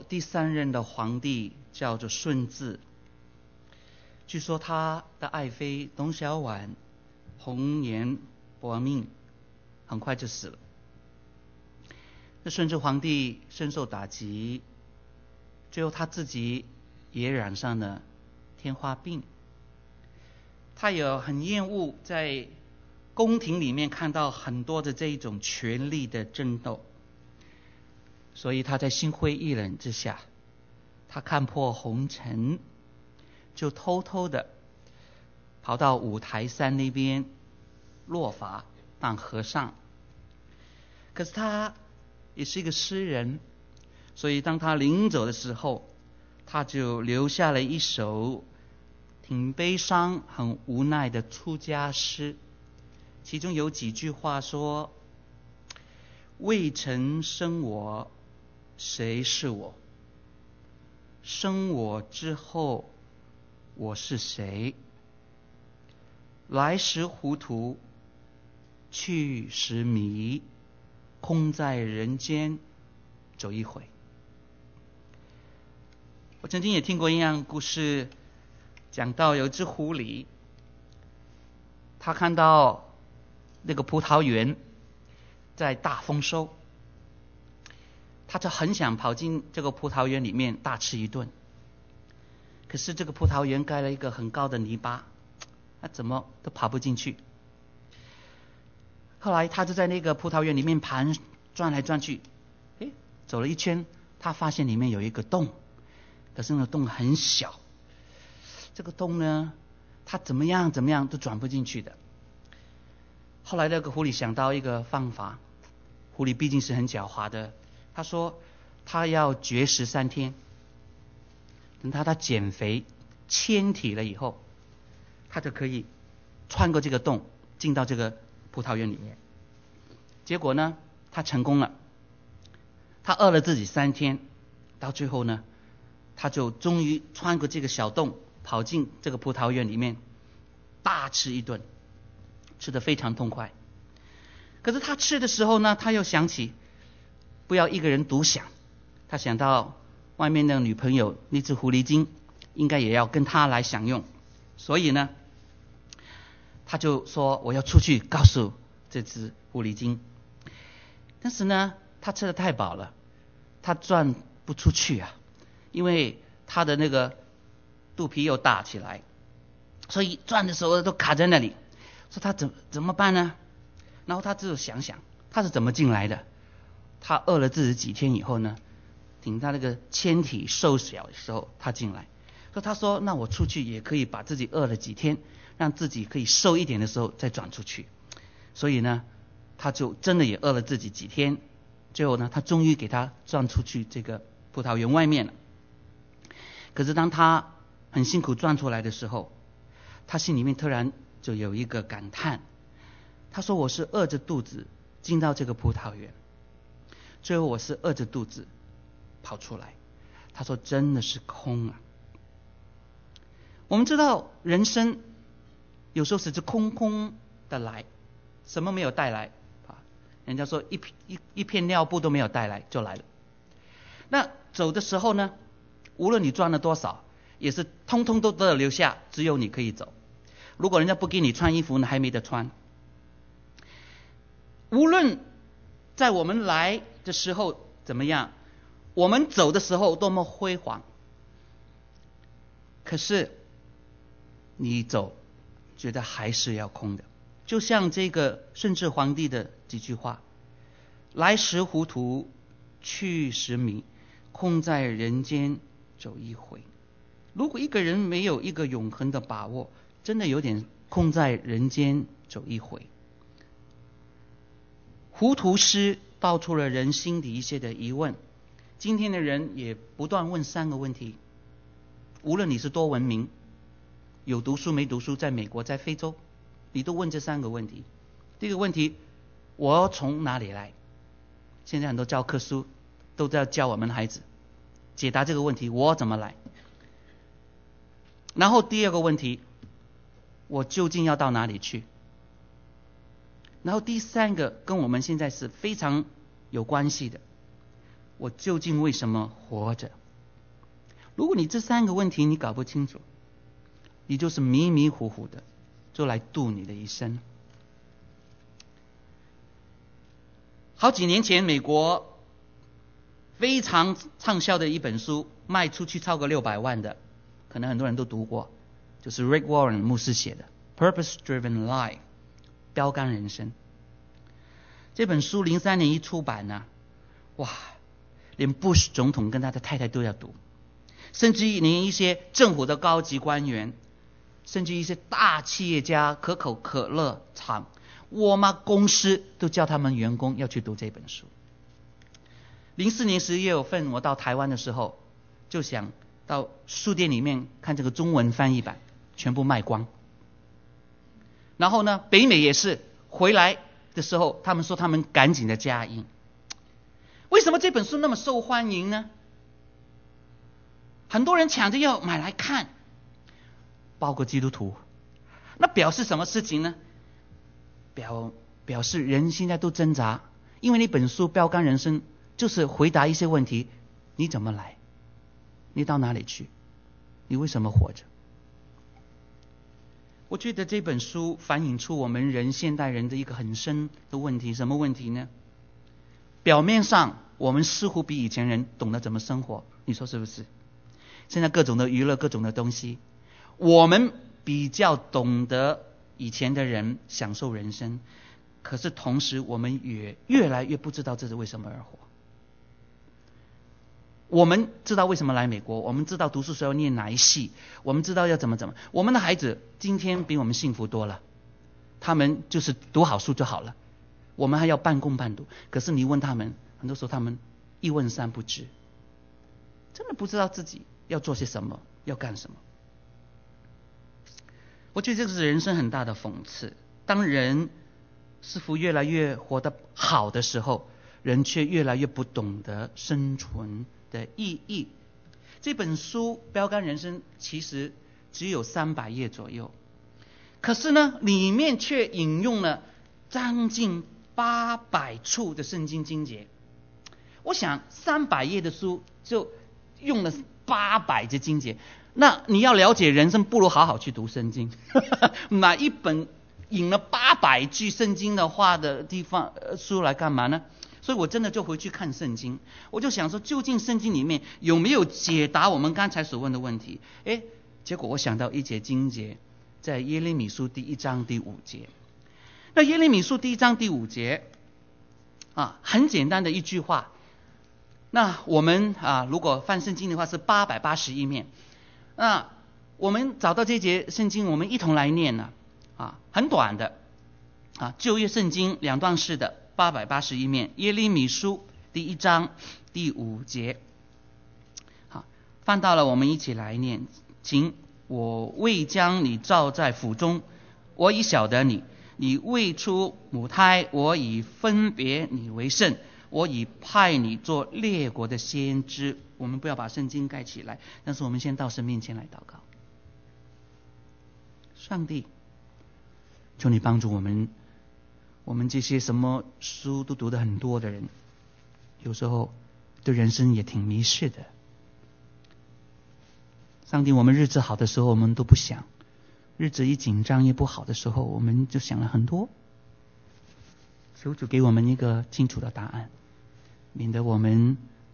第3任的皇帝叫做顺治，据说他的爱妃董小宛红颜薄命，很快就死了。这顺治皇帝深受打击，最后他自己也染上了天花病。他也很厌恶在宫廷里面看到很多的这一种权力的争斗，所以他在心灰意冷之下，他看破红尘，就偷偷的跑到五台山那边落发当和尚。可是他也是一个诗人，所以当他临走的时候，他就留下了一首挺悲伤很无奈的出家诗，其中有几句话说：未曾生我谁是我，生我之后我是谁，来时糊涂去时迷，空在人间走一回。我曾经也听过一样故事，讲到有一只狐狸，他看到那个葡萄园在大丰收，他就很想跑进这个葡萄园里面大吃一顿。可是这个葡萄园盖了一个很高的篱笆，他怎么都跑不进去。后来他就在那个葡萄园里面转来转去，走了一圈，他发现里面有一个洞，可是那个洞很小，这个洞呢，他怎么样都转不进去的。后来那个狐狸想到一个方法，狐狸毕竟是很狡猾的，他说他要绝食3天，等他减肥纤体了以后，他就可以穿过这个洞进到这个葡萄园里面。结果呢，他成功了，他饿了自己3天，到最后呢，他就终于穿过这个小洞跑进这个葡萄园里面大吃一顿，吃得非常痛快。可是他吃的时候呢，他又想起不要一个人独享，他想到外面的女朋友那只狐狸精应该也要跟他来享用，所以呢，他就说我要出去告诉这只狐狸精。但是呢，他吃得太饱了，他转不出去啊，因为他的那个肚皮又大起来，所以转的时候都卡在那里。说他怎么办呢？然后他就想他是怎么进来的。他饿了自己几天以后呢，等他那个纤体瘦小的时候他进来。他说那我出去也可以把自己饿了几天，让自己可以瘦一点的时候再转出去。所以呢，他就真的也饿了自己几天，最后呢，他终于给他转出去这个葡萄园外面了。可是当他很辛苦转出来的时候，他心里面突然就有一个感叹，他说我是饿着肚子进到这个葡萄园，最后我是饿着肚子跑出来。他说真的是空啊。我们知道人生有时候是空空的来，什么没有带来啊？人家说一片尿布都没有带来就来了。那走的时候呢，无论你赚了多少，也是通通都得留下，只有你可以走。如果人家不给你穿衣服，你还没得穿。无论在我们来的时候怎么样，我们走的时候多么辉煌，可是你走觉得还是要空的。就像这个顺治皇帝的几句话，来时糊涂去时迷，空在人间走一回。如果一个人没有一个永恒的把握，真的有点空在人间走一回。糊涂诗道出了人心底一些的疑问。今天的人也不断问3个问题，无论你是多文明，有读书没读书，在美国在非洲，你都问这3个问题。第一个问题，我从哪里来？现在很多教科书都在教我们孩子解答这个问题，我怎么来？然后第2个问题，我究竟要到哪里去？然后第3个跟我们现在是非常有关系的， 我究竟为什么活着？如果你这3个问题你搞不清楚，你就是迷迷糊糊的就来度你的一生。好几年前，美国非常畅销的一本书，卖出去超过600万的，可能很多人都读过，就是 Rick Warren 牧师写的 Purpose Driven Life 标杆人生。这本书03年一出版呢，哇，连 Bush 总统跟他的太太都要读，甚至连一些政府的高级官员，甚至一些大企业家，可口可乐厂、沃尔玛公司都叫他们员工要去读这本书。04年11月份我到台湾的时候，就想到书店里面看这个中文翻译版，全部卖光。然后呢，北美也是，回来的时候他们说他们赶紧的加印。为什么这本书那么受欢迎呢？很多人抢着要买来看，包括基督徒。那表示什么事情呢？表示人现在都挣扎，因为那本书标杆人生就是回答一些问题：你怎么来？你到哪里去？你为什么活着？我觉得这本书反映出我们现代人的一个很深的问题。什么问题呢？表面上我们似乎比以前人懂得怎么生活，你说是不是？现在各种的娱乐，各种的东西，我们比较懂得以前的人享受人生，可是同时我们也越来越不知道这是为什么而活。我们知道为什么来美国，我们知道读书时候念哪一系，我们知道要怎么。我们的孩子今天比我们幸福多了，他们就是读好书就好了，我们还要半工半读。可是你问他们，很多时候他们一问三不知，真的不知道自己要做些什么，要干什么。我觉得这个是人生很大的讽刺。当人似乎越来越活得好的时候，人却越来越不懂得生存的意义。这本书标杆人生其实只有300页左右，可是呢，里面却引用了将近800处的圣经经节。我想300页的书就用了800节经节，那你要了解人生，不如好好去读圣经。买一本引了800句圣经的话的地方书来干嘛呢？所以我真的就回去看圣经，我就想说，究竟圣经里面有没有解答我们刚才所问的问题？结果我想到一节经节，在耶利米书第1章第5节。那耶利米书第1章第5节很简单的一句话。那我们如果翻圣经的话是881面。那我们找到这节圣经，我们一同来念呢。很短的旧约圣经2段式的881面，耶利米书第1章第5节。好，翻到了，我们一起来念。请：我未将你造在腹中，我已晓得你；你未出母胎，我已分别你为圣，我已派你做列国的先知。我们不要把圣经盖起来，但是我们先到神面前来祷告。上帝，求你帮助我们这些什么书都读得很多的人，有时候对人生也挺迷失的。上帝，我们日子好的时候我们都不想，日子一紧张也不好的时候，我们就想了很多。求主给我们一个清楚的答案，免得我们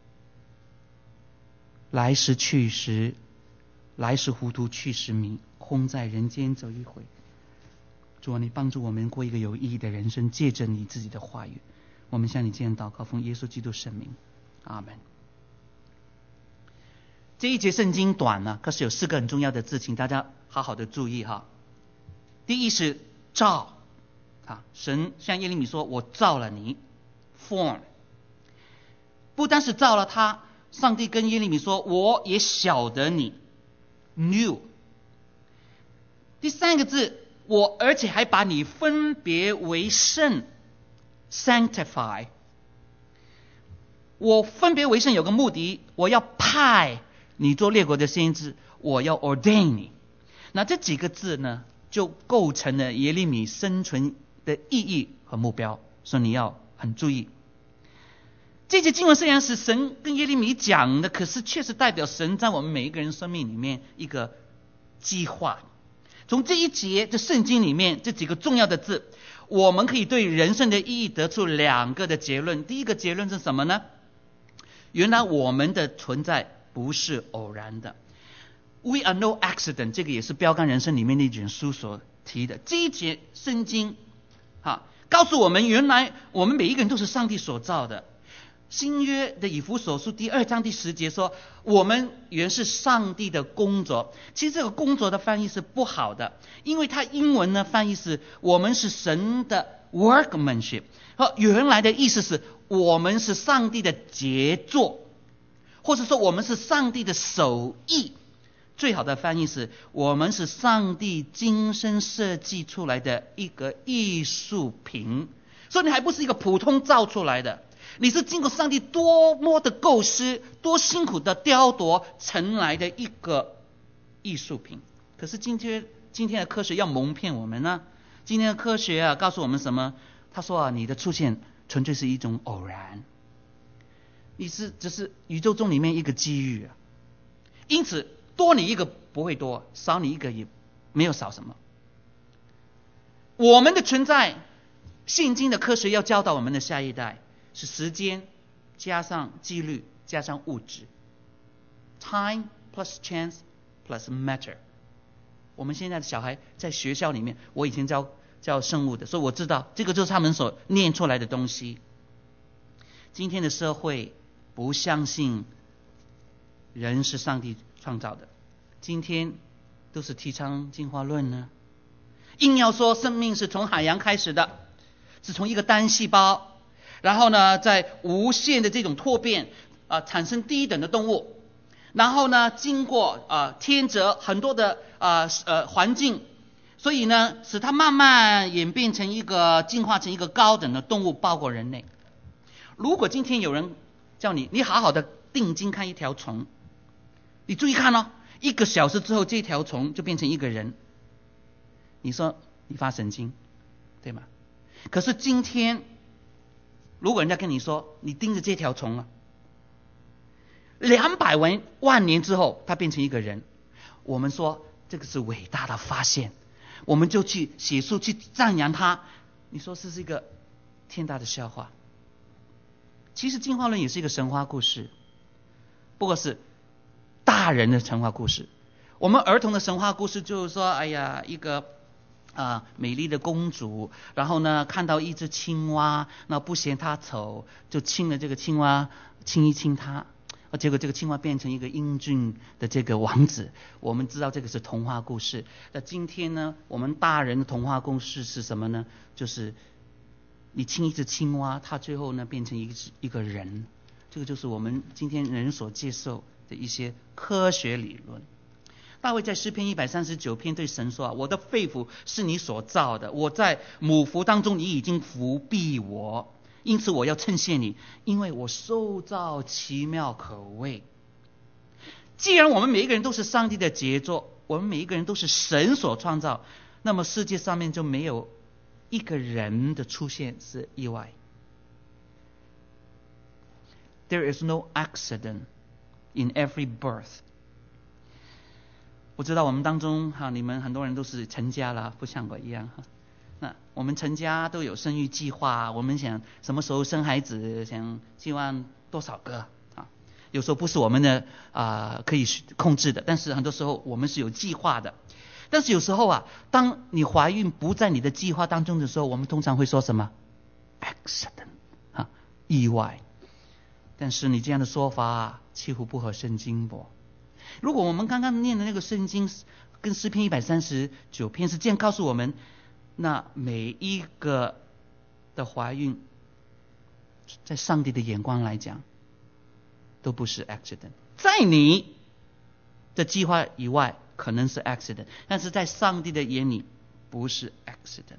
来时去时，来时糊涂去时迷，空在人间走一回。主啊，你帮助我们过一个有意义的人生，借着你自己的话语，我们向你这样祷告，奉耶稣基督圣名，阿们。这一节圣经短呢，可是有4个很重要的字，请大家好好的注意哈。第一是造神向耶利米说，我造了你 form， 不单是造了他，上帝跟耶利米说，我也晓得你 knew。 第3个字，我而且还把你分别为圣 sanctify。 我分别为圣有个目的，我要派你做列国的先知，我要 ordain 你。那这几个字呢，就构成了耶利米生存的意义和目标，所以你要很注意。 这节经文虽然是神跟耶利米讲的，可是确实代表神在我们每一个人生命里面一个计划。从这一节的圣经里面这几个重要的字，我们可以对人生的意义得出2个的结论。第一个结论是什么呢？原来我们的存在不是偶然的。 We are no accident， 这个也是标杆人生里面的一卷书所提的。这一节圣经告诉我们，原来我们每一个人都是上帝所造的。新约的以弗所书第2章第10节说，我们原是上帝的工作。其实这个工作的翻译是不好的，因为它英文呢翻译是我们是神的 workmanship， 原来的意思是我们是上帝的杰作，或者说我们是上帝的手艺。最好的翻译是我们是上帝精心设计出来的一个艺术品。所以你还不是一个普通造出来的，你是经过上帝多么的构思，多辛苦的雕琢成来的一个艺术品。可是今天的科学要蒙骗我们呢？今天的科学告诉我们什么？他说你的出现纯粹是一种偶然，你只是宇宙中里面一个机遇因此多你一个不会多，少你一个也没有少什么。我们的存在，现今的科学要教导我们的下一代，是时间加上几率加上物质 ，time plus chance plus matter。我们现在的小孩在学校里面，我以前教生物的，所以我知道这个就是他们所念出来的东西。今天的社会不相信人是上帝创造的，今天都是提倡进化论呢，硬要说生命是从海洋开始的，是从一个单细胞，然后呢在无限的这种脱变产生第一等的动物，然后呢经过天择很多的环境，所以呢使它慢慢演变成进化成一个高等的动物，包括人类。如果今天有人叫你好好的定睛看一条虫，你注意看1个小时之后这条虫就变成一个人，你说你发神经对吗？可是今天如果人家跟你说你盯着这条虫200万年之后它变成一个人，我们说这个是伟大的发现，我们就去写书去赞扬它，你说这是一个天大的笑话。其实进化论也是一个神话故事，不过是大人的神话故事。我们儿童的神话故事就是说，哎呀，一个美丽的公主，然后呢看到一只青蛙，那不嫌它丑，就亲了这个青蛙，亲一亲它，结果这个青蛙变成一个英俊的这个王子。我们知道这个是童话故事。那今天呢，我们大人的童话故事是什么呢？就是你亲一只青蛙，它最后呢变成一个人。这个就是我们今天人所接受的一些科学理论。大卫在诗篇139篇对神说我的肺腑是你所造的，我在母腹当中你已经扶庇我，因此我要称谢你，因为我受造奇妙可畏。既然我们每一个人都是上帝的杰作，我们每一个人都是神所创造，那么世界上面就没有一个人的出现是意外。 There is no accident in every birth。 我知道我们当中你们很多人都是成家了，不像我一样那我们成家都有生育计划，我们想什么时候生孩子，想希望多少个有时候不是我们的可以控制的，但是很多时候我们是有计划的。但是有时候当你怀孕不在你的计划当中的时候，我们通常会说什么 accident 意外。但是你这样的说法几乎不合圣经不？如果我们刚刚念的那个圣经跟诗篇139篇是这样告诉我们，那每一个的怀孕在上帝的眼光来讲都不是 accident， 在你的计划以外可能是 accident， 但是在上帝的眼里不是 accident。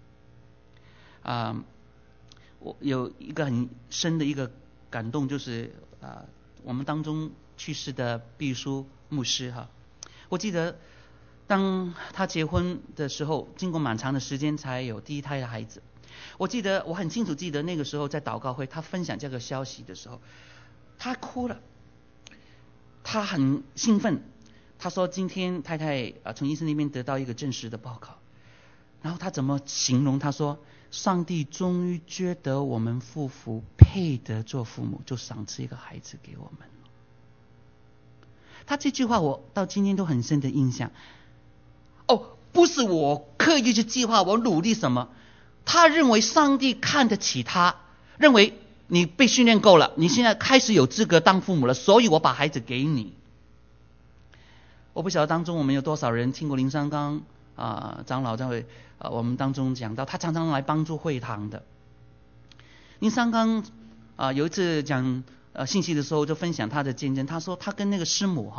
我有一个很深的一个感动，就是我们当中去世的毕书牧师我记得当他结婚的时候，经过蛮长的时间才有第一胎的孩子。 我很清楚记得那个时候在祷告会，他分享这个消息的时候，他哭了，他很兴奋。他说今天太太从医生那边得到一个正式的报告，然后他怎么形容？他说上帝终于觉得我们夫妇配得做父母，就赏赐一个孩子给我们了。他这句话我到今天都很深的印象。不是我刻意去计划，我努力什么，他认为上帝看得起他，认为你被训练够了，你现在开始有资格当父母了，所以我把孩子给你。我不晓得当中我们有多少人听过林三刚长老在我们当中讲到，他常常来帮助会堂的。林三刚有一次讲信息的时候就分享他的见证，他说他跟那个师母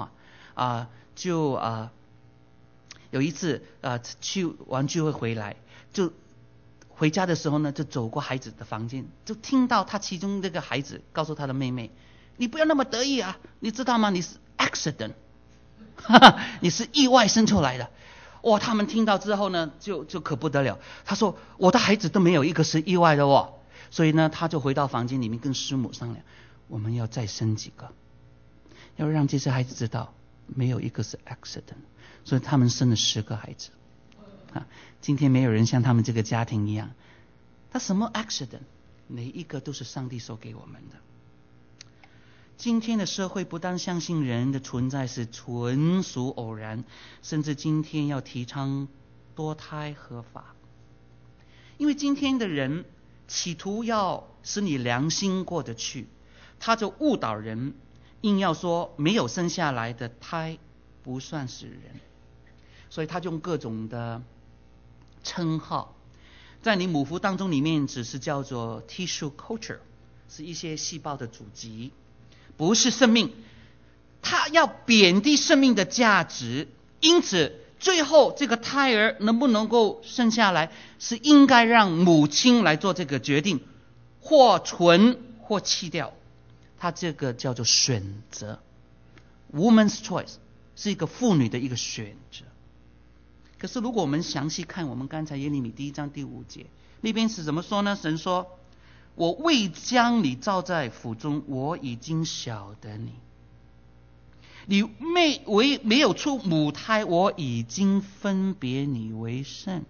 有一次去完聚会回来，就回家的时候呢，就走过孩子的房间，就听到他其中那个孩子告诉他的妹妹，你不要那么得意啊，你知道吗，你是 accident 你是意外生出来的。哇，他们听到之后呢就可不得了，他说我的孩子都没有一个是意外的哦。所以呢他就回到房间里面跟师母商量，我们要再生几个，要让这些孩子知道没有一个是 accident。所以他们生了10个孩子今天没有人像他们这个家庭一样，他什么 accident， 每一个都是上帝所给我们的。今天的社会不但相信人的存在是纯属偶然，甚至今天要提倡多胎合法。因为今天的人企图要使你良心过得去，他就误导人，硬要说没有生下来的胎不算是人，所以他用各种的称号，在你母腹当中里面只是叫做 tissue culture， 是一些细胞的祖籍，不是生命。他要贬低生命的价值，因此最后这个胎儿能不能够生下来，是应该让母亲来做这个决定，或存或弃掉。他这个叫做选择 ，woman's choice， 是一个妇女的一个选择。可是如果我们详细看我们刚才耶利米1章第5节那边是怎么说呢？神说，我未将你造在腹中，我已经晓得你，你没有出母胎，我已经分别你为圣。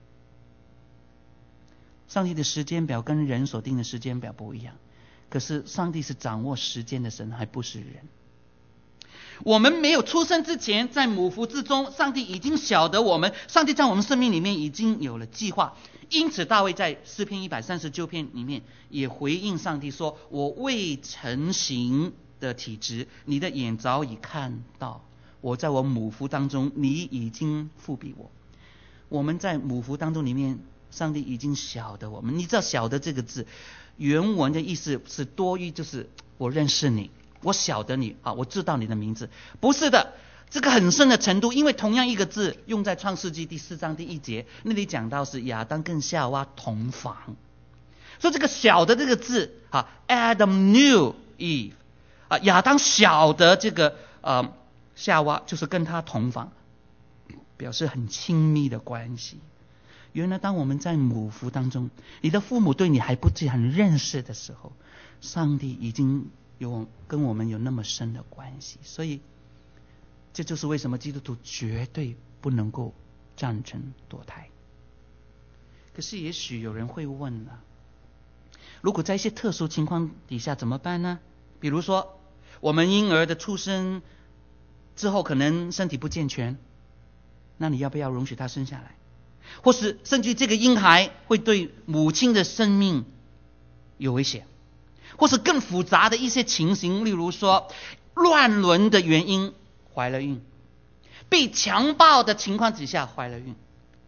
上帝的时间表跟人所定的时间表不一样，可是上帝是掌握时间的神，还不是人。我们没有出生之前，在母腹之中，上帝已经晓得我们，上帝在我们生命里面已经有了计划。因此大卫在诗篇139篇里面也回应上帝说，我未成形的体质，你的眼早已看到，我在我母腹当中，你已经复庇我。我们在母腹当中里面，上帝已经晓得我们。你知道晓得这个字原文的意思是多于就是我认识你，我晓得你我知道你的名字。不是的，这个很深的程度，因为同样一个字用在创世纪第4章第1节，那里讲到是亚当跟夏娃同房。所以这个晓得这个字Adam knew Eve，亚当晓得这个夏娃就是跟他同房，表示很亲密的关系。原来当我们在母腹当中，你的父母对你还不是很认识的时候，上帝已经跟我们有那么深的关系。所以这就是为什么基督徒绝对不能够赞成堕胎。可是也许有人会问了，如果在一些特殊情况底下怎么办呢？比如说我们婴儿的出生之后可能身体不健全，那你要不要容许他生下来？或是甚至这个婴孩会对母亲的生命有危险，或是更复杂的一些情形，例如说乱伦的原因怀了孕，被强暴的情况之下怀了孕，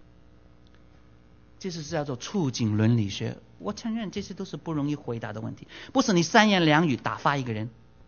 这是叫做促进伦理学。我承认这些都是不容易回答的问题，不是你3言2语打发一个人。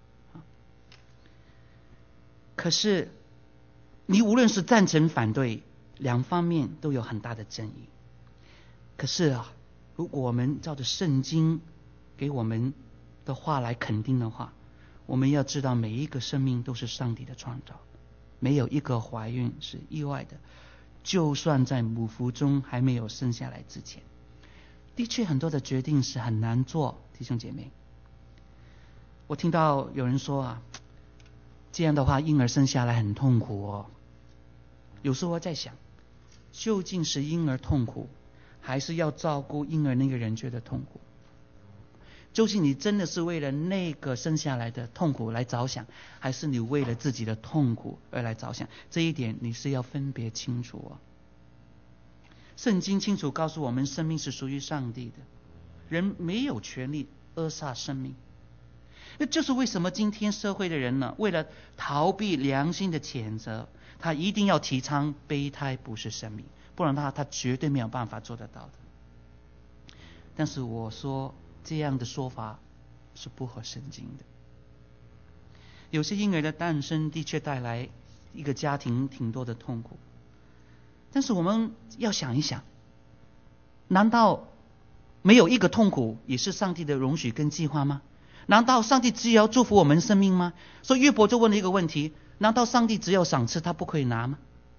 可是你无论是赞成反对，两方面都有很大的争议。可是如果我们照着圣经给我们的话来肯定的话，我们要知道每一个生命都是上帝的创造，没有一个怀孕是意外的，就算在母腹中还没有生下来之前。 的确很多的决定是很难做，弟兄姐妹。我听到有人说啊，这样的话婴儿生下来很痛苦哦。有时候我在想，究竟是婴儿痛苦，还是要照顾婴儿那个人觉得痛苦？究竟你真的是为了那个生下来的痛苦来着想，还是你为了自己的痛苦而来着想？这一点你是要分别清楚哦。圣经清楚告诉我们，生命是属于上帝的，人没有权利扼杀生命。那就是为什么今天社会的人呢，为了逃避良心的谴责，他一定要提倡胚胎不是生命，不然他绝对没有办法做得到的。但是我说这样的说法是不合圣经的。有些婴儿的诞生的确带来一个家庭挺多的痛苦，但是我们要想一想，难道没有一个痛苦也是上帝的容许跟计划吗？难道上帝只要祝福我们生命吗？所以约伯就问了一个问题，难道上帝只有赏赐他不可以拿吗？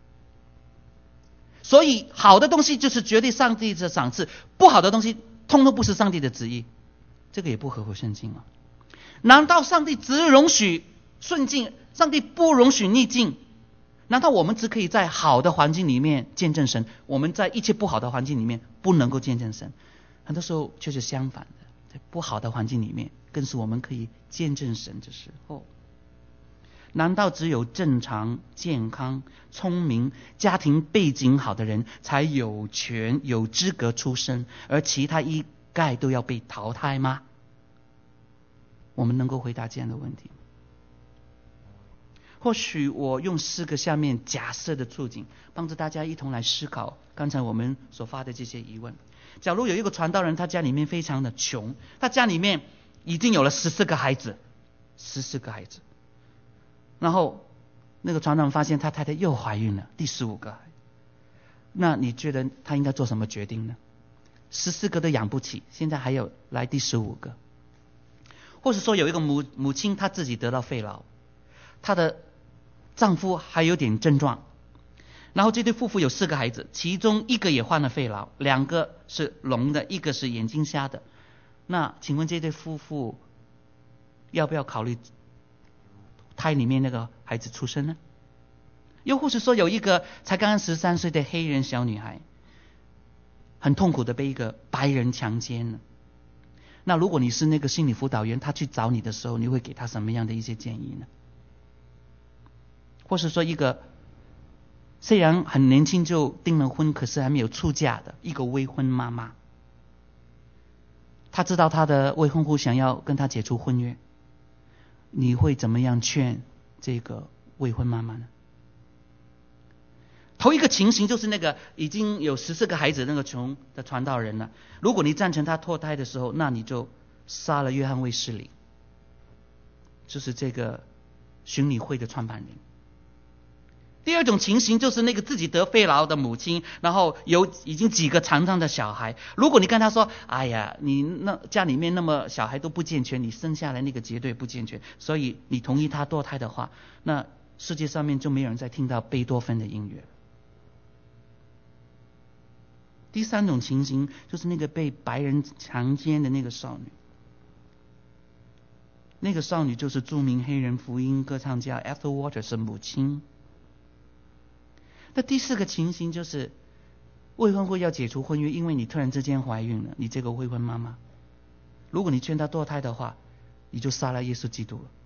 所以好的东西就是绝对上帝的赏赐，不好的东西通通不是上帝的旨意，这个也不合乎圣经吗？难道上帝只容许顺境，上帝不容许逆境？难道我们只可以在好的环境里面见证神，我们在一切不好的环境里面不能够见证神？很多时候却是相反的，在不好的环境里面更是我们可以见证神的时候。难道只有正常、健康、聪明、家庭背景好的人才有权有资格出生，而其他一概都要被淘汰吗？我们能够回答这样的问题。或许我用4个下面假设的处境，帮助大家一同来思考刚才我们所发的这些疑问。假如有一个传道人，他家里面非常的穷，他家里面已经有了14个孩子，14个孩子，然后那个传道人发现他太太又怀孕了，第15个，那你觉得他应该做什么决定呢？14个都养不起，现在还有来第15个。或是说有一个母亲，她自己得到肺痨，她的丈夫还有点症状，然后这对夫妇有4个孩子，其中1个也患了肺痨，2个是聋的，1个是眼睛瞎的。那请问这对夫妇要不要考虑胎里面那个孩子出生呢？又或是说有一个才刚刚13岁的黑人小女孩，很痛苦的被一个白人强奸了。那如果你是那个心理辅导员，他去找你的时候，你会给他什么样的一些建议呢？或是说一个虽然很年轻就订了婚，可是还没有出嫁的一个未婚妈妈，她知道她的未婚夫想要跟她解除婚约，你会怎么样劝这个未婚妈妈呢？头一个情形就是那个已经有14个孩子那个穷的传道人了，如果你赞成他脱胎的时候，那你就杀了约翰卫斯理，就是这个巡礼会的创办人。第二种情形就是那个自己得肺痨的母亲，然后有已经几个残障的小孩，如果你跟他说，哎呀，你那家里面那么小孩都不健全，你生下来那个绝对不健全，所以你同意他堕胎的话，那世界上面就没有人再听到贝多芬的音乐了。第三种情形就是那个被白人强奸的那个少女，那个少女就是著名黑人福音歌唱家 Ethel Waters 的母亲。那第4个情形就是未婚夫要解除婚约，因为你突然之间怀孕了，你这个未婚妈妈，如果你劝她堕胎的话，你就杀了耶稣基督了。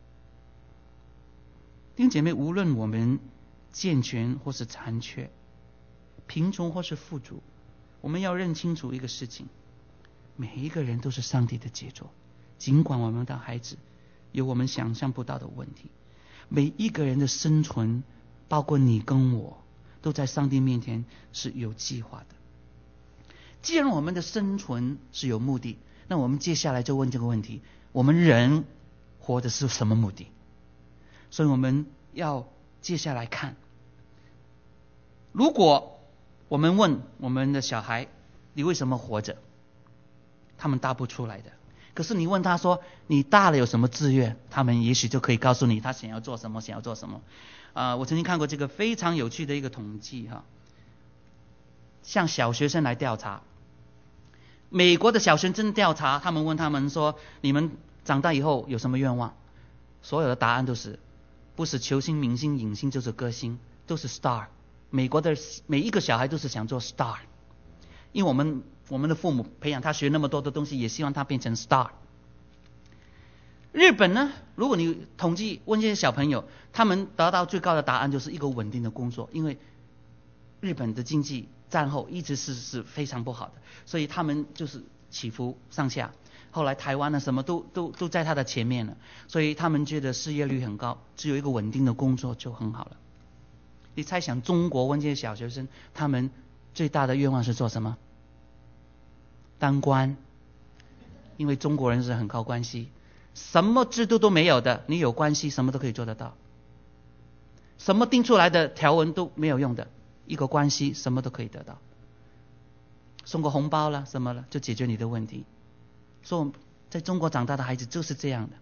弟兄姐妹，无论我们健全或是残缺，贫穷或是富足，我们要认清楚一个事情，每一个人都是上帝的杰作，尽管我们的孩子有我们想象不到的问题，每一个人的生存，包括你跟我，都在上帝面前是有计划的。既然我们的生存是有目的，那我们接下来就问这个问题，我们人活的是什么目的？所以我们要接下来看，如果我们问我们的小孩，你为什么活着？他们答不出来的。可是你问他说，你大了有什么志愿？他们也许就可以告诉你他想要做什么，想要做什么。我曾经看过这个非常有趣的一个统计向小学生来调查， 美国的小学生调查，他们问他们说，你们长大以后有什么愿望？所有的答案都是不是球星、明星、影星，就是歌星，都是 star。美国的每一个小孩都是想做 star， 因为我们的父母培养他学那么多的东西，也希望他变成 star。日本呢，如果你统计问这些小朋友，他们得到最高的答案就是一个稳定的工作，因为日本的经济战后一直是非常不好的，所以他们就是起伏上下。后来台湾呢，什么都在他的前面了，所以他们觉得失业率很高，只有一个稳定的工作就很好了。你猜想中国问这些小学生，他们最大的愿望是做什么？当官，因为中国人是很靠关系，什么制度都没有的，你有关系什么都可以做得到，什么定出来的条文都没有用的，一个关系什么都可以得到，送个红包啦什么了就解决你的问题。所以在中国长大的孩子就是这样的。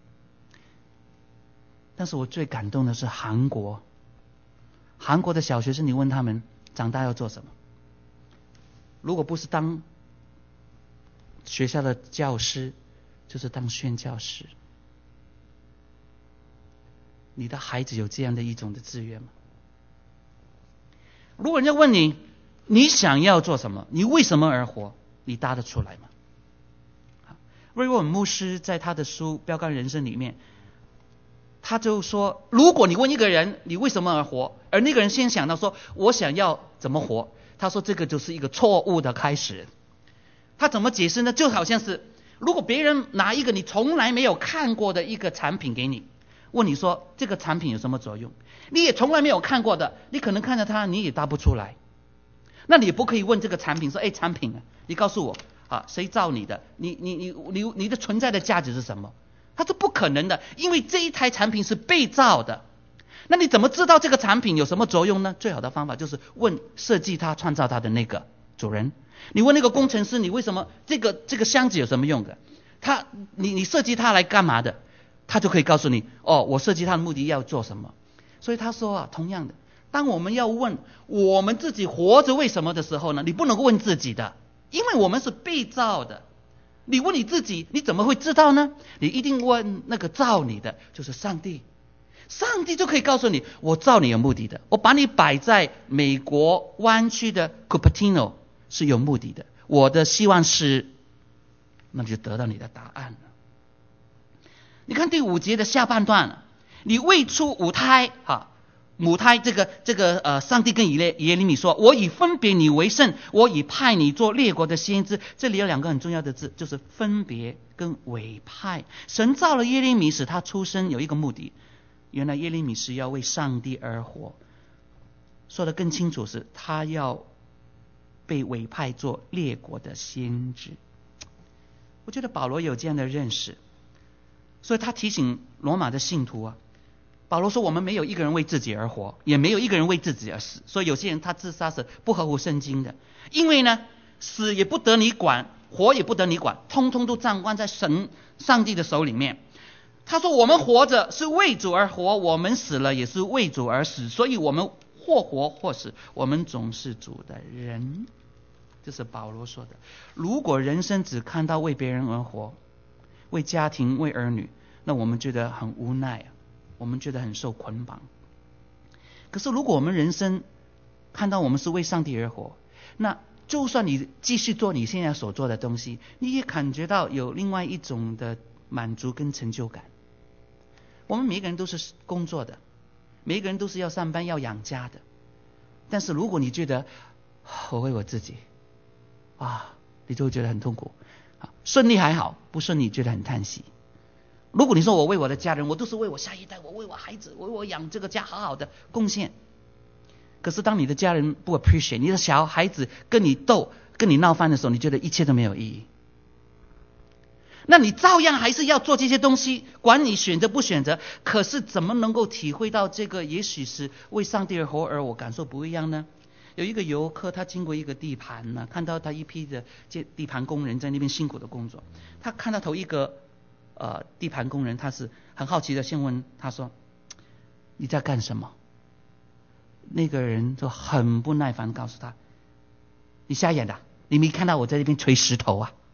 但是我最感动的是韩国的小学生，你问他们长大要做什么，如果不是当学校的教师，就是当宣教师。你的孩子有这样的一种的志愿吗？如果人家问你，你想要做什么？你为什么而活？你答得出来吗？瑞沃尔牧师在他的书《标杆人生》里面，他就说，如果你问一个人你为什么而活，而那个人先想到说我想要怎么活，他说这个就是一个错误的开始。他怎么解释呢？就好像是如果别人拿一个你从来没有看过的一个产品给你，问你说这个产品有什么作用，你也从来没有看过的，你可能看着它你也答不出来。那你也不可以问这个产品说，哎，产品啊，你告诉我啊，谁造你的？你的存在的价值是什么？它是不可能的，因为这一台产品是被造的。那你怎么知道这个产品有什么作用呢？最好的方法就是问设计它、创造它的那个主人。你问那个工程师，你为什么这个箱子有什么用的？你设计它来干嘛的？他就可以告诉你，哦，我设计它的目的要做什么。所以他说啊，同样的，当我们要问我们自己活着为什么的时候呢，你不能够问自己的，因为我们是被造的。你问你自己，你怎么会知道呢？你一定问那个造你的，就是上帝。上帝就可以告诉你，我造你有目的的，我把你摆在美国湾区的 Cupertino 是有目的的，我的希望是，那就得到你的答案了。你看第5节的下半段，你未出母胎，上帝跟耶利米说，我已分别你为圣，我已派你做列国的先知。这里有2个很重要的字，就是分别跟委派。神造了耶利米使他出生有一个目的，原来耶利米是要为上帝而活。说得更清楚是他要被委派做列国的先知。我觉得保罗有这样的认识，所以他提醒罗马的信徒啊，保罗说我们没有一个人为自己而活，也没有一个人为自己而死。所以有些人他自杀是不合乎圣经的，因为呢，死也不得你管，活也不得你管，通通都掌管在上帝的手里面。他说我们活着是为主而活，我们死了也是为主而死，所以我们或活或死，我们总是主的人。这是保罗说的。如果人生只看到为别人而活，为家庭为儿女，那我们觉得很无奈，我们觉得很受捆绑。可是如果我们人生看到我们是为上帝而活，那就算你继续做你现在所做的东西，你也感觉到有另外一种的满足跟成就感。我们每个人都是工作的，每个人都是要上班要养家的，但是如果你觉得我为我自己你就会觉得很痛苦。顺利还好，不顺利觉得很叹息。如果你说我为我的家人，我都是为我下一代，我为我孩子，我为我养这个家好好的贡献。可是当你的家人不 appreciate， 你的小孩子跟你斗跟你闹翻的时候，你觉得一切都没有意义，那你照样还是要做这些东西，管你选择不选择。可是怎么能够体会到这个也许是为上帝而活，而我感受不一样呢？有一个游客，他经过一个地盘呢，看到他一批的地盘工人在那边辛苦的工作。他看到头一个地盘工人，他是很好奇的先问他说，你在干什么？那个人就很不耐烦告诉他，你瞎眼的，你没看到我在这边锤石头啊？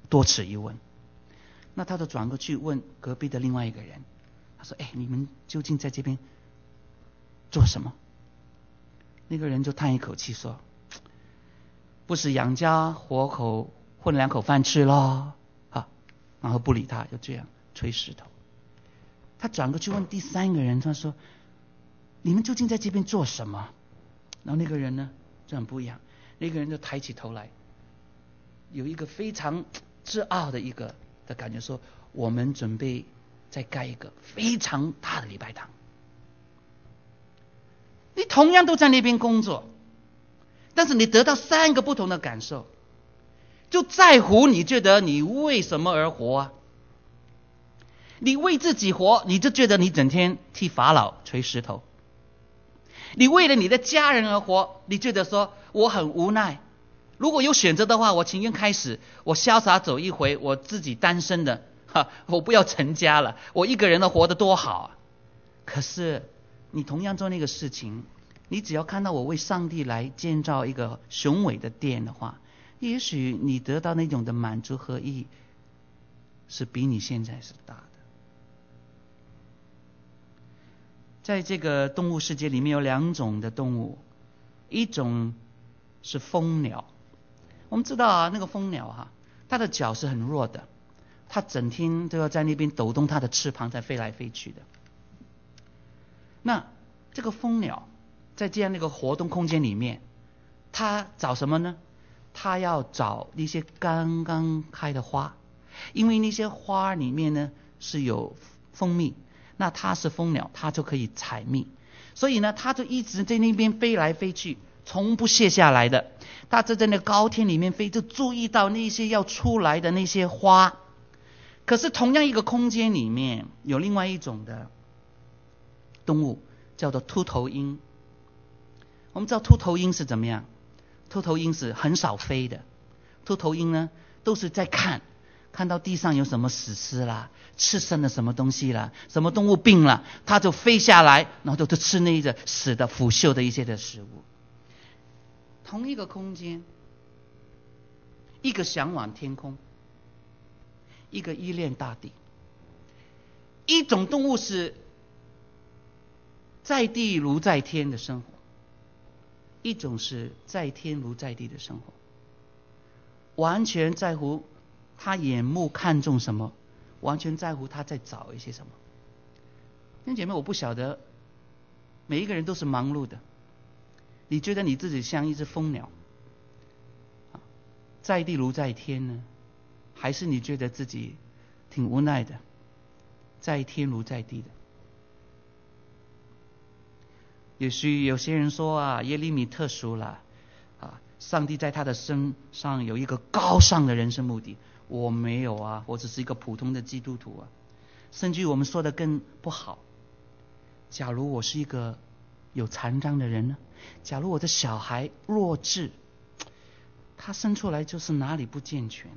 多此一问。那他就转过去问隔壁的另外一个人，他说：“哎，你们究竟在这边做什么？”那个人就叹一口气说：“不是养家活口，混两口饭吃咯。”然后不理他，就这样吹石头。他转过去问第三个人，他说：“你们究竟在这边做什么？”然后那个人呢，就很不一样，那个人就抬起头来，有一个非常自傲的感觉，说：“我们准备再盖一个非常大的礼拜堂。”你同样都在那边工作，但是你得到3个不同的感受，就在乎你觉得你为什么而活啊？你为自己活，你就觉得你整天替法老捶石头；你为了你的家人而活，你觉得说我很无奈。如果有选择的话，我情愿开始，我潇洒走一回，我自己单身的，我不要成家了，我一个人的活得多好啊！可是你同样做那个事情，你只要看到我为上帝来建造一个雄伟的殿的话，也许你得到那种的满足和意义，是比你现在是大的。在这个动物世界里面有2种的动物，一种是蜂鸟。我们知道啊，那个蜂鸟它的脚是很弱的，它整天都要在那边抖动它的翅膀才飞来飞去的。那这个蜂鸟在这样的一个活动空间里面，它找什么呢？它要找一些刚刚开的花，因为那些花里面呢是有蜂蜜，那它是蜂鸟，它就可以采蜜，所以呢它就一直在那边飞来飞去，从不卸下来的。它就在那高天里面飞，就注意到那些要出来的那些花。可是同样一个空间里面有另外一种的动物，叫做秃头鹰。我们知道秃头鹰是怎么样？秃头鹰是很少飞的。秃头鹰呢都是在看到地上有什么死尸啦，刺身的什么东西啦，什么动物病了，它就飞下来，然后就吃那个死的腐朽的一些的食物。同一个空间，一个向往天空，一个依恋大地。一种动物是在地如在天的生活，一种是在天如在地的生活，完全在乎他眼目看重什么，完全在乎他在找一些什么。弟兄姐妹，我不晓得每一个人都是忙碌的，你觉得你自己像一只蜂鸟，在地如在天呢？还是你觉得自己挺无奈的，在天如在地的？也许有些人说耶利米特殊了，上帝在他的身上有一个高尚的人生目的。我没有我只是一个普通的基督徒甚至于我们说的更不好，假如我是一个有残障的人呢？假如我的小孩弱智，他生出来就是哪里不健全，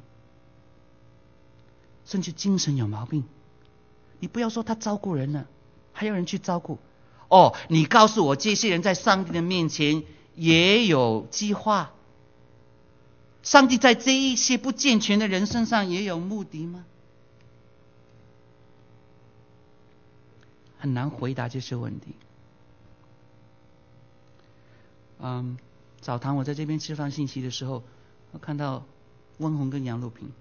甚至精神有毛病，你不要说他照顾人了，还有人去照顾。你告诉我这些人在上帝的面前也有计划？上帝在这一些不健全的人身上也有目的吗？很难回答这些问题。早堂我在这边吃饭信息的时候，我看到温红跟杨露萍，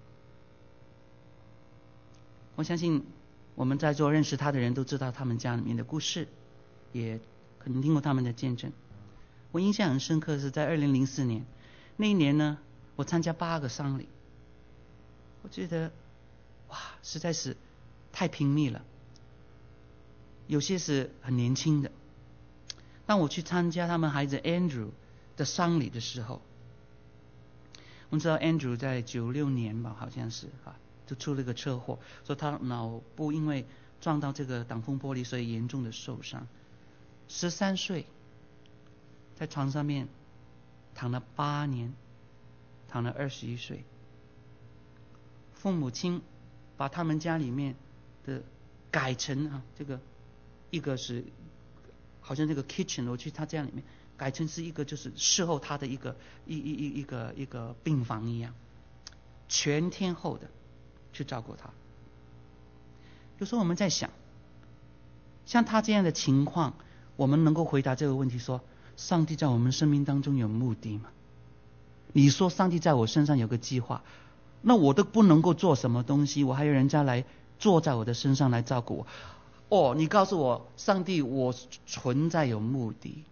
我相信我们在座认识他的人都知道他们家里面的故事，也可能听过他们的见证。我印象很深刻是在2004年那一年呢，我参加8个丧礼，我觉得实在是太拼命了。有些是很年轻的，当我去参加他们孩子 Andrew 的丧礼的时候，我们知道 Andrew 在96年吧，好像是就出了个车祸，说他脑部因为撞到这个挡风玻璃，所以严重的受伤。13岁，在床上面躺了8年，躺了21岁。父母亲把他们家里面的改成这个一个是好像这个 kitchen， 我去他家里面改成是一个就是伺候他的一个病房一样。 全天候的去照顾他。有时候我们在想，像他这样的情况，我们能够回答这个问题说，上帝在我们生命当中有目的吗？你说上帝在我身上有个计划，那我都不能够做什么东西，我还有人家来坐在我的身上来照顾我。你告诉我，上帝我存在有目的。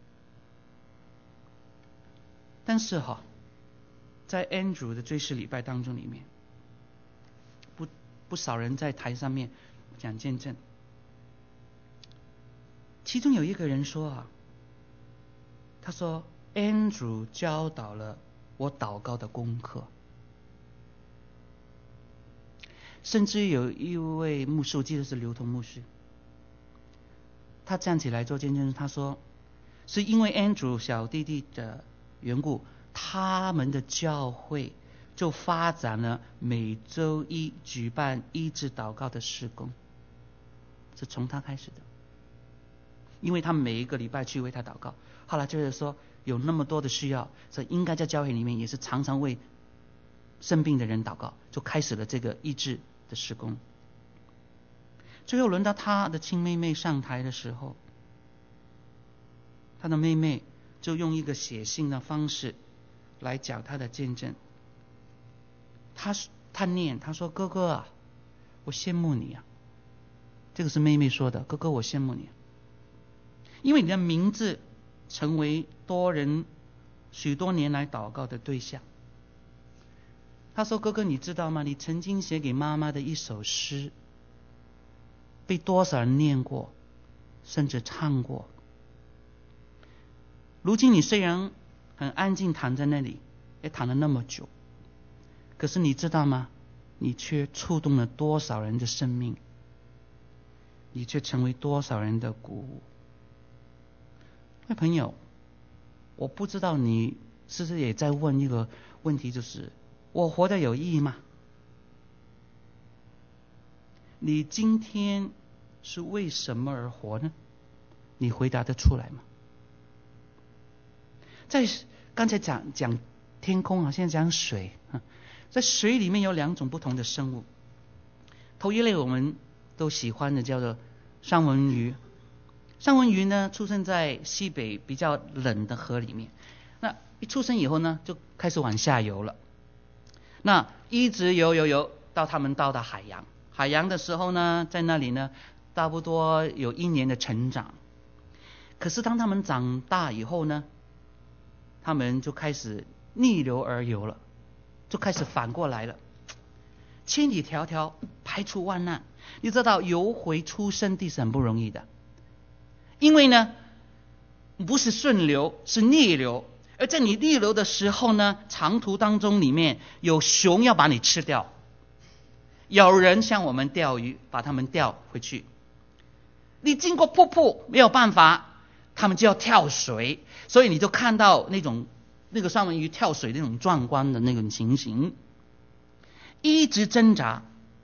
但是在 Andrew 的追思礼拜当中里面，不少人在台上面讲见证。其中有一个人说他说 Andrew 教导了我祷告的功课。甚至有一位牧师，我记得是刘同牧师，他站起来做见证，他说是因为 Andrew 小弟弟的缘故，他们的教会就发展了每周一举办医治祷告的事工，是从他开始的。因为他每一个礼拜去为他祷告，后来就是说有那么多的需要，所以应该在教会里面也是常常为生病的人祷告，就开始了这个医治的事工。最后轮到他的亲妹妹上台的时候，他的妹妹就用一个写信的方式来讲他的见证。他念，他说：“哥哥啊，我羡慕你啊。”这个是妹妹说的，哥哥我羡慕你，因为你的名字成为多人许多年来祷告的对象。他说：“哥哥，你知道吗？你曾经写给妈妈的一首诗，被多少人念过，甚至唱过。如今你虽然很安静躺在那里，也躺了那么久，可是你知道吗？你却触动了多少人的生命，你却成为多少人的鼓舞。”各位朋友，我不知道你是不是也在问一个问题，就是我活得有意义吗？你今天是为什么而活呢？你回答得出来吗？在刚才讲天空现在讲水，在水里面有两种不同的生物。头一类我们都喜欢的叫做三文鱼。三文鱼呢，出生在西北比较冷的河里面，那一出生以后呢，就开始往下游了。那一直游到他们到达海洋。海洋的时候呢，在那里呢，差不多有1年的成长。可是当他们长大以后呢，他们就开始逆流而游了，就开始反过来了。千里迢迢排除万难，你知道游回出生地是很不容易的，因为呢不是顺流，是逆流。而在你逆流的时候呢，长途当中里面有熊要把你吃掉，有人向我们钓鱼，把他们钓回去。你经过瀑布没有办法，他们就要跳水，所以你就看到那个三文鱼跳水那种壮观的那种情形，一直挣扎，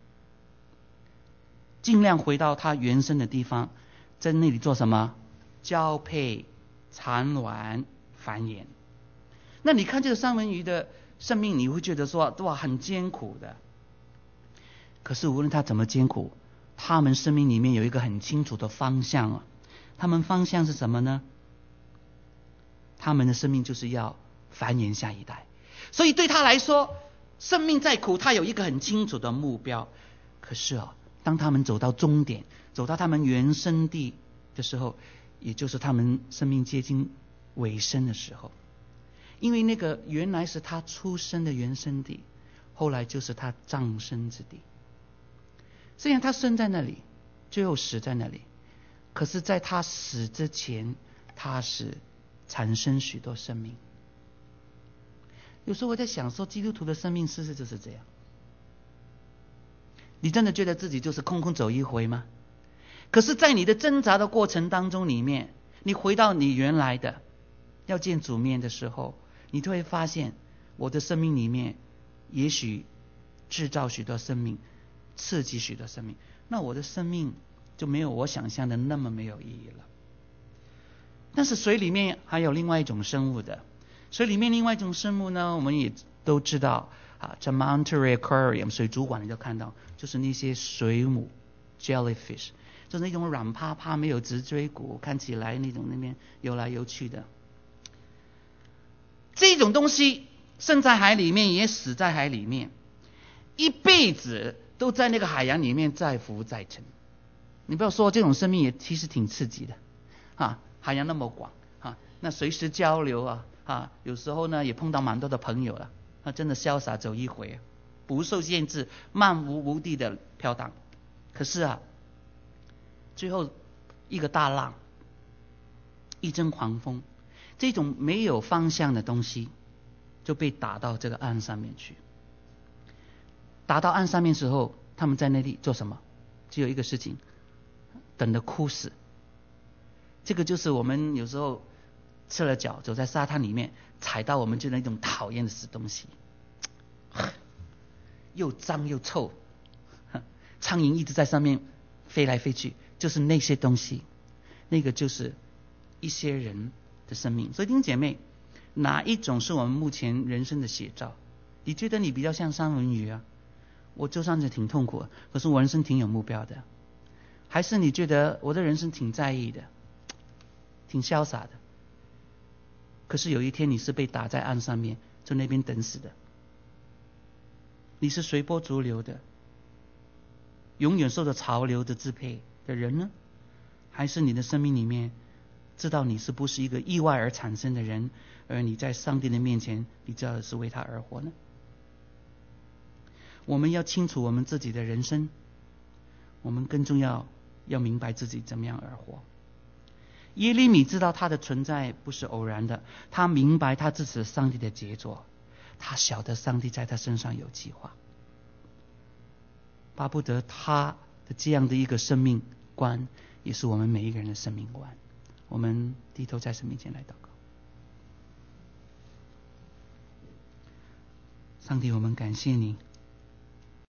尽量回到它原生的地方，在那里做什么？交配、产卵、繁衍。那你看这个三文鱼的生命，你会觉得说哇很艰苦的。可是无论它怎么艰苦，他们生命里面有一个很清楚的方向他们方向是什么呢？他们的生命就是要繁衍下一代。所以对他来说，生命再苦，他有一个很清楚的目标。可是当他们走到终点，走到他们原生地的时候，也就是他们生命接近尾声的时候，因为那个原来是他出生的原生地，后来就是他葬身之地。虽然他生在那里，最后死在那里，可是在他死之前，他是产生许多生命。有时候我在想说，基督徒的生命是不是就是这样？你真的觉得自己就是空空走一回吗？可是在你的挣扎的过程当中里面，你回到你原来的要见主面的时候，你就会发现我的生命里面也许制造许多生命，刺激许多生命，那我的生命就没有我想象的那么没有意义了。但是水里面还有另外一种生物的，水里面另外一种生物呢，我们也都知道在 Monterey Aquarium 水族馆你就看到，就是那些水母 jellyfish， 就是那种软趴趴没有直椎骨，看起来那种那边游来游去的。这种东西生在海里面，也死在海里面，一辈子都在那个海洋里面再浮再沉。你不要说，这种生命也其实挺刺激的海洋那么广那随时交流有时候呢也碰到蛮多的朋友了真的潇洒走一回不受限制，漫无地的飘荡。可是最后一个大浪，一阵狂风，这种没有方向的东西就被打到这个岸上面去。打到岸上面之后，他们在那里做什么？只有一个事情，等着枯死。这个就是我们有时候赤了脚走在沙滩里面，踩到我们就那种讨厌的死东西，又脏又臭，苍蝇一直在上面飞来飞去，就是那些东西。那个就是一些人的生命。所以弟兄姐妹，哪一种是我们目前人生的写照？你觉得你比较像三文鱼我就算是挺痛苦的，可是我人生挺有目标的。还是你觉得我的人生挺在意的，挺潇洒的，可是有一天你是被打在岸上面，在那边等死的。你是随波逐流的，永远受着潮流的支配的人呢？还是你的生命里面知道你是不是一个意外而产生的人，而你在上帝的面前你知道是为他而活呢？我们要清楚我们自己的人生，我们更重要要明白自己怎么样而活。耶利米知道他的存在不是偶然的，他明白他自己是上帝的杰作，他晓得上帝在他身上有计划，巴不得他的这样的一个生命观也是我们每一个人的生命观。我们低头在神面前来祷告。上帝，我们感谢你，